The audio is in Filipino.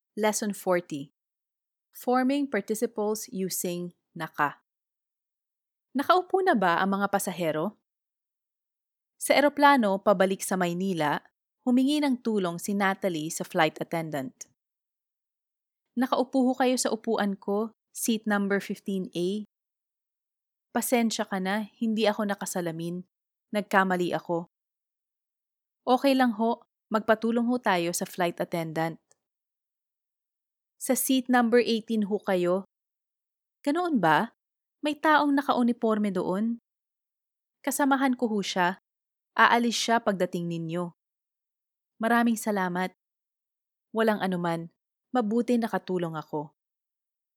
Lesson 40. Forming participles using naka. Nakaupo na ba ang mga pasahero? Sa eroplano pabalik sa Maynila, humingi ng tulong si Natalie sa flight attendant. Nakaupo ho kayo sa upuan ko, seat number 15A. Pasensya ka na, hindi ako nakasalamin. Nagkamali ako. Okay lang ho, magpatulong ho tayo sa flight attendant. Sa seat number 18 ho kayo. Ganoon ba? May taong naka-uniforme doon. Kasamahan ko ho siya. Aalis siya pagdating ninyo. Maraming salamat. Walang anuman. Mabuti nakatulong ako.